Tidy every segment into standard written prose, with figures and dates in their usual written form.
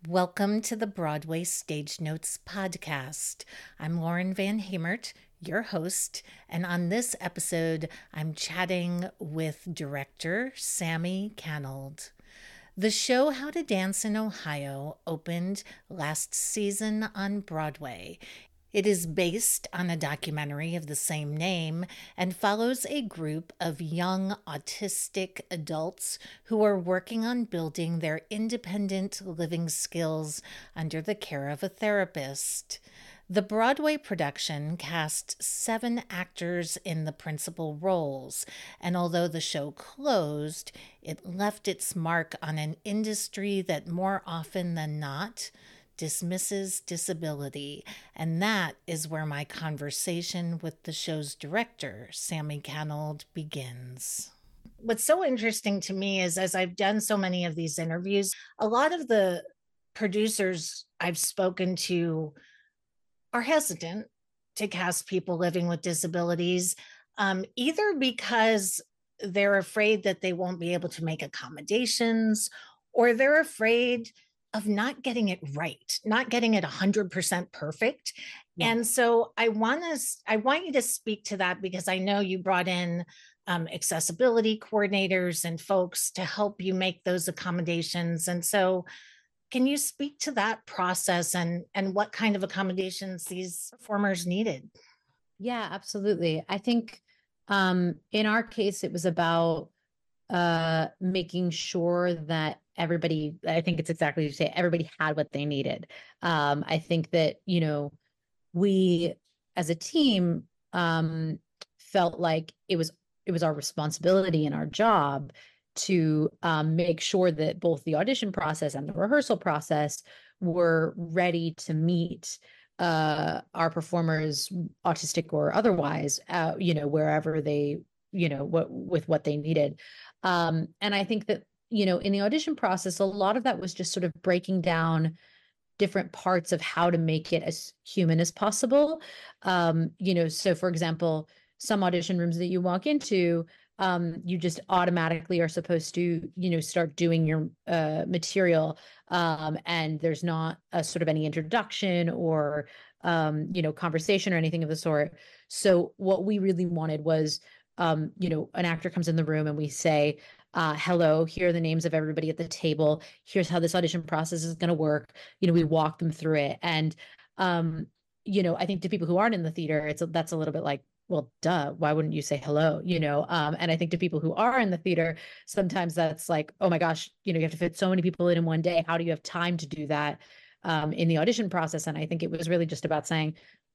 Welcome to the Broadway Stage Notes podcast. I'm Lauren Van Hemert, your host, and on this episode, I'm chatting with director Sammy Canold. The show How to Dance in Ohio opened last season on Broadway. It is based on a documentary of the same name and follows a group of young autistic adults who are working on building their independent living skills under the care of a therapist. The Broadway production cast 7 actors in the principal roles, and although the show closed, it left its mark on an industry that more often than not dismisses disability, and that is where my conversation with the show's director, Sammy Canold, begins. What's so interesting to me is, as I've done so many of these interviews, a lot of the producers I've spoken to are hesitant to cast people living with disabilities, either because they're afraid that they won't be able to make accommodations, or they're afraid of not getting it right, not getting it 100% perfect. Yeah. And so I want you to speak to that, because I know you brought in accessibility coordinators and folks to help you make those accommodations. And so can you speak to that process and what kind of accommodations these performers needed? Yeah, absolutely. I think in our case, it was about making sure that everybody, I think it's exactly what you say, everybody had what they needed. I think that, we as a team felt like it was our responsibility and our job to make sure that both the audition process and the rehearsal process were ready to meet our performers, autistic or otherwise, wherever they, with what they needed. And I think that, in the audition process, a lot of that was just sort of breaking down different parts of how to make it as human as possible. So for example, some audition rooms that you walk into, you just automatically are supposed to, start doing your material. And there's not a sort of any introduction or, conversation or anything of the sort. So what we really wanted was, an actor comes in the room and we say, hello, here are the names of everybody at the table. Here's how this audition process is going to work. We walk them through it. And, I think to people who aren't in the theater, that's a little bit like, well, duh, why wouldn't you say hello? And I think to people who are in the theater, sometimes that's like, oh my gosh, you have to fit so many people in one day. How do you have time to do that in the audition process? And I think it was really just about saying,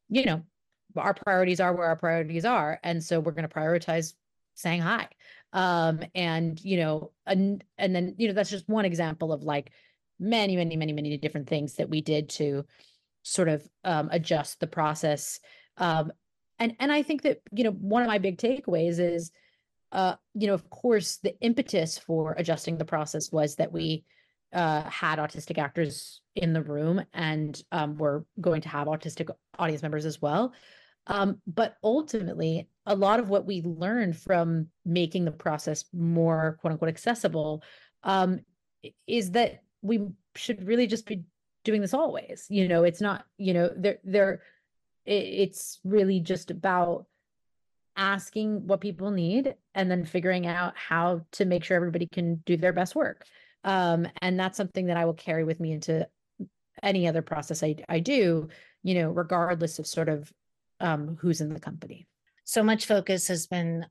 our priorities are where our priorities are. And so we're going to prioritize saying hi. And then, that's just one example of like many, many, many, many different things that we did to sort of adjust the process. And I think that, one of my big takeaways is, of course, the impetus for adjusting the process was that we had autistic actors in the room, and we're going to have autistic audience members as well. But ultimately, a lot of what we learned from making the process more quote unquote accessible is that we should really just be doing this always. It's not, it's really just about asking what people need and then figuring out how to make sure everybody can do their best work. And that's something that I will carry with me into any other process I do, regardless of sort of who's in the company. So much focus has been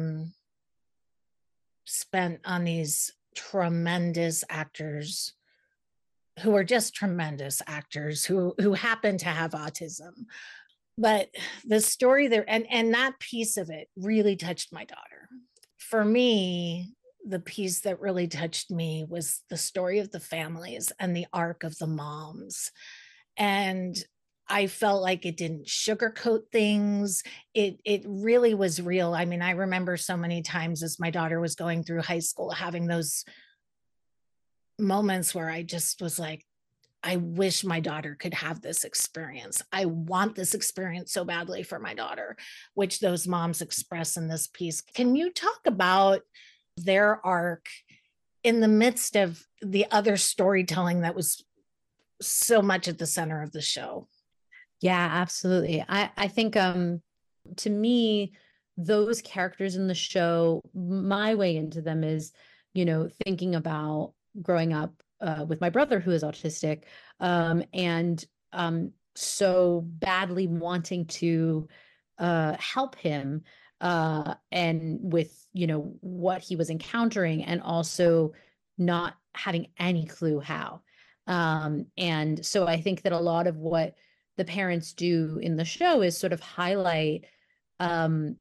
spent on these tremendous actors who are just tremendous actors who happen to have autism. But the story there, and that piece of it really touched my daughter. For me, the piece that really touched me was the story of the families and the arc of the moms. And I felt like it didn't sugarcoat things. It really was real. I mean, I remember so many times as my daughter was going through high school, having those moments where I just was like, I wish my daughter could have this experience. I want this experience so badly for my daughter, which those moms express in this piece. Can you talk about their arc in the midst of the other storytelling that was so much at the center of the show. Yeah, absolutely. I think to me, those characters in the show, my way into them is, thinking about growing up with my brother who is autistic, and so badly wanting to help him and with, what he was encountering, and also not having any clue how. And so I think that a lot of what the parents do in the show is sort of highlight um,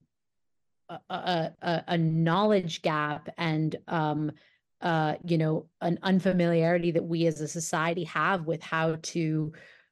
a knowledge gap and an unfamiliarity that we as a society have with how to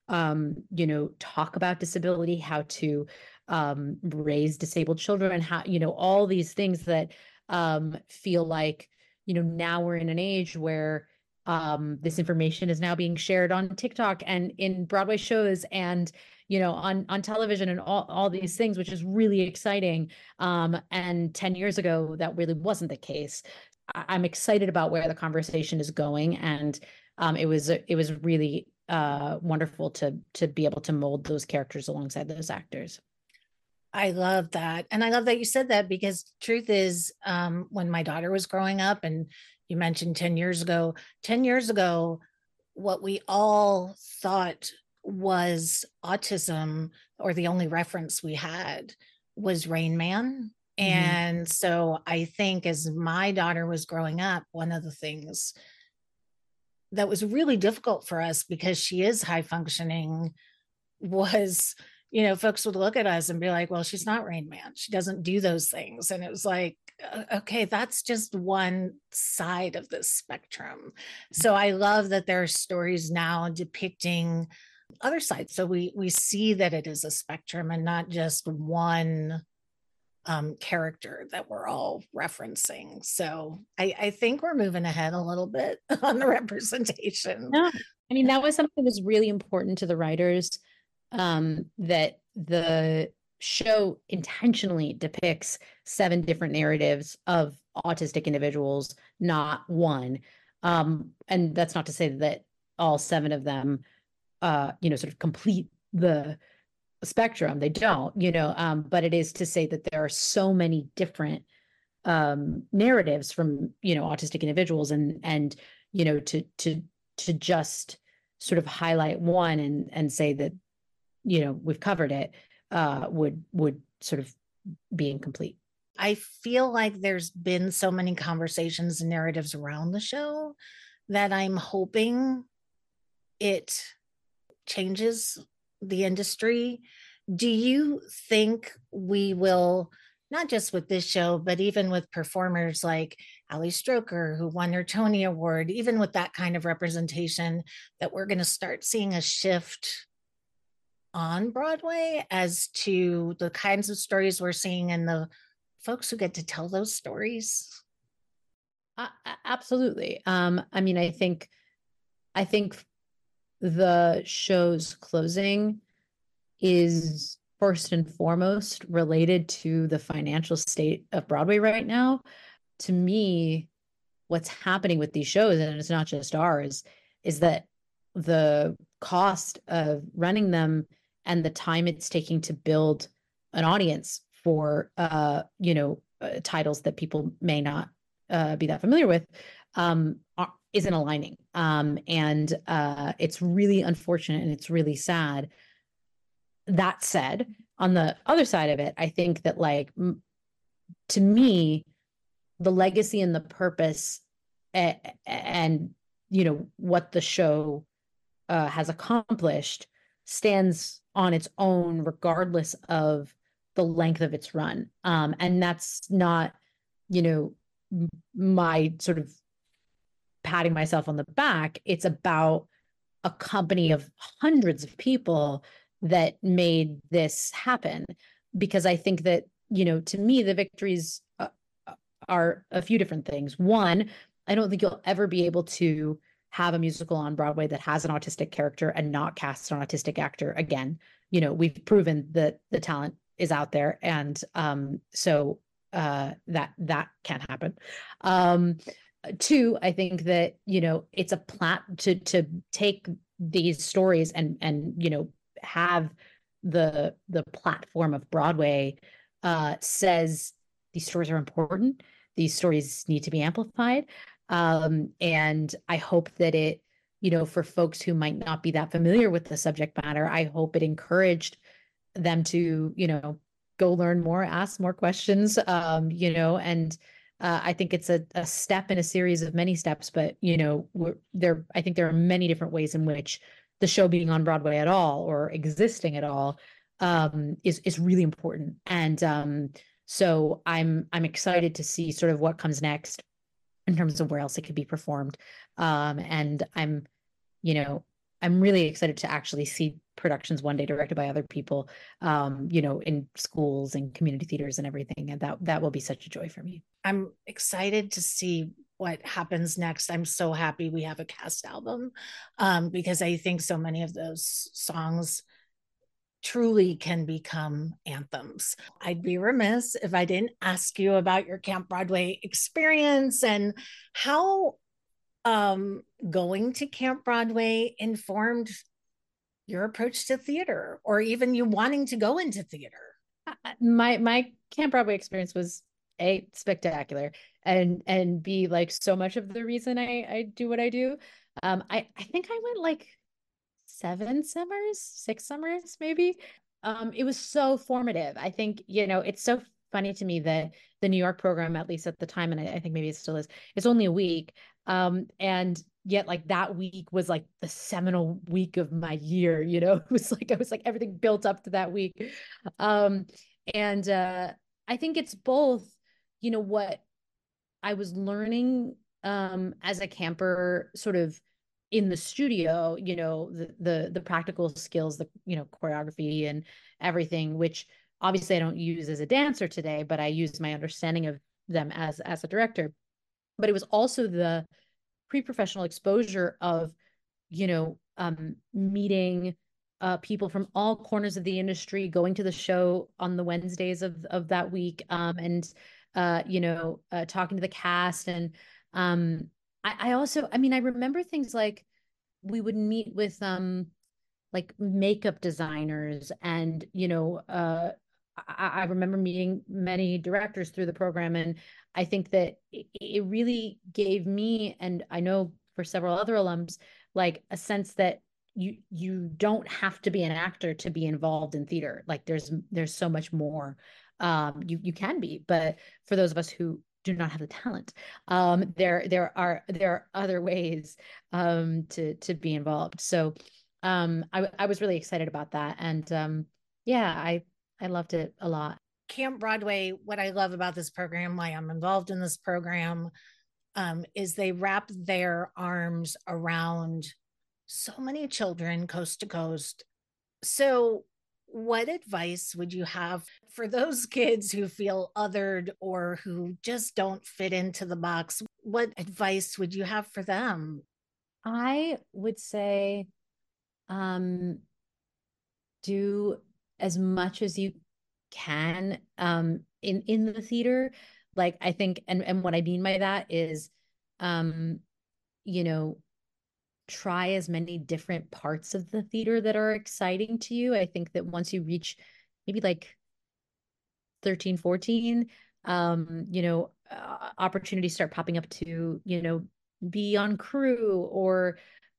talk about disability, how to raise disabled children, and how all these things that feel like now we're in an age where this information is now being shared on TikTok and in Broadway shows and on television and all these things, which is really exciting. And 10 years ago, that really wasn't the case. I'm excited about where the conversation is going, and it was really wonderful to be able to mold those characters alongside those actors. I love that. And I love that you said that, because truth is, when my daughter was growing up, and you mentioned 10 years ago, what we all thought was autism, or the only reference we had, was Rain Man. Mhm. And so I think as my daughter was growing up, one of the things that was really difficult for us, because she is high functioning, was, folks would look at us and be like, well, she's not Rain Man. She doesn't do those things. And it was like, okay, that's just one side of this spectrum. So I love that there are stories now depicting other sides. So we see that it is a spectrum and not just one character that we're all referencing. So I think we're moving ahead a little bit on the representation. No, I mean, that was something that was really important to the writers, that the show intentionally depicts 7 different narratives of autistic individuals, not one. And that's not to say that all 7 of them, sort of complete the spectrum. They don't, but it is to say that there are so many different narratives from, autistic individuals, and to just sort of highlight one and say that we've covered it would sort of be incomplete. I feel like there's been so many conversations and narratives around the show that I'm hoping it changes the industry. Do you think we will, not just with this show, but even with performers like Ali Stroker, who won her Tony Award, even with that kind of representation, that we're going to start seeing a shift on Broadway as to the kinds of stories we're seeing and the folks who get to tell those stories? Absolutely. I mean, I think the show's closing is first and foremost related to the financial state of Broadway right now. To me, what's happening with these shows, and it's not just ours, is that the cost of running them and the time it's taking to build an audience for titles that people may not be that familiar with isn't aligning. And it's really unfortunate and it's really sad. That said, on the other side of it, I think that, like, to me, the legacy and the purpose and what the show has accomplished stands on its own, regardless of the length of its run. And that's not, my sort of patting myself on the back. It's about a company of hundreds of people that made this happen. Because I think that, to me, the victories are a few different things. One, I don't think you'll ever be able to have a musical on Broadway that has an autistic character and not cast an autistic actor again. We've proven that the talent is out there, and so that can't happen. Two, I think that it's a to take these stories and have the platform of Broadway says these stories are important. These stories need to be amplified. And I hope that it, for folks who might not be that familiar with the subject matter, I hope it encouraged them to, go learn more, ask more questions, and I think it's a step in a series of many steps, but I think there are many different ways in which the show being on Broadway at all or existing at all is really important. And so I'm excited to see sort of what comes next in terms of where else it could be performed. And you know, I'm really excited to actually see productions one day directed by other people, in schools and community theaters and everything. And that will be such a joy for me. I'm excited to see what happens next. I'm so happy we have a cast album, because I think so many of those songs truly can become anthems. I'd be remiss if I didn't ask you about your Camp Broadway experience and how going to Camp Broadway informed your approach to theater, or even you wanting to go into theater. My Camp Broadway experience was A, spectacular, and B, like so much of the reason I do what I do. I think I went like 7 summers, 6 summers, maybe. It was so formative. I think, it's so funny to me that the New York program, at least at the time, and I think maybe it still is, it's only a week. And yet like that week was like the seminal week of my year, it was like, I was like everything built up to that week. And I think it's both, what I was learning as a camper sort of in the studio, the practical skills, the choreography and everything, which obviously I don't use as a dancer today, but I use my understanding of them as a director. But it was also the pre-professional exposure of meeting people from all corners of the industry, going to the show on the Wednesdays of that week, and talking to the cast. And I also, I mean, I remember things like we would meet with like makeup designers and I remember meeting many directors through the program, and I think that it really gave me, and I know for several other alums, like a sense that you don't have to be an actor to be involved in theater. Like there's so much more. You can be, but for those of us who do not have the talent, there are other ways to be involved. So I was really excited about that, and yeah, I loved it a lot. Camp Broadway, what I love about this program, why I'm involved in this program, is they wrap their arms around so many children coast to coast. So, what advice would you have for those kids who feel othered or who just don't fit into the box? What advice would you have for them? I would say, um, do as much as you can in the theater. Like I think, and what I mean by that is, um, you know, try as many different parts of the theater that are exciting to you. I think that once you reach maybe like 13, 14, opportunities start popping up to, be on crew or,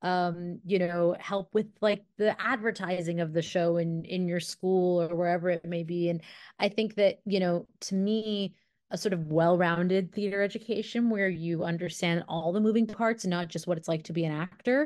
help with like the advertising of the show in your school or wherever it may be. And I think that, to me, a sort of well-rounded theater education where you understand all the moving parts and not just what it's like to be an actor,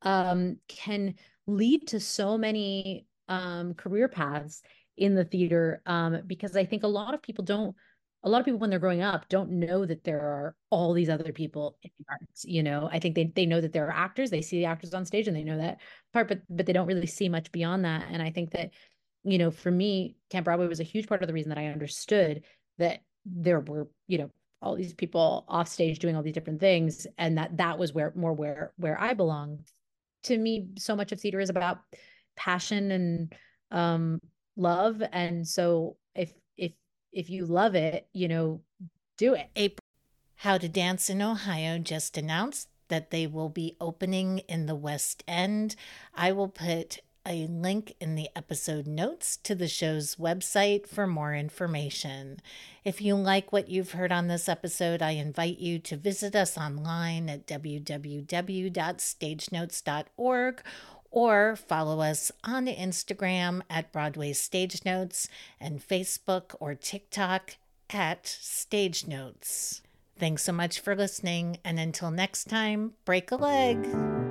can lead to so many career paths in the theater, because I think a lot of people when they're growing up don't know that there are all these other people in the arts. I think they know that there are actors, they see the actors on stage and they know that part, but they don't really see much beyond that. And I think that, for me, Camp Broadway was a huge part of the reason that I understood that there were, all these people off stage doing all these different things, and that was where I belong. To me, so much of theater is about passion and love. And so if you love it, do it. April How to Dance in Ohio just announced that they will be opening in the West End. I will put a link in the episode notes to the show's website for more information. If you like what you've heard on this episode, I invite you to visit us online at www.stagenotes.org or follow us on Instagram at Broadway Stage Notes and Facebook or TikTok at Stage Notes. Thanks so much for listening, and until next time, break a leg.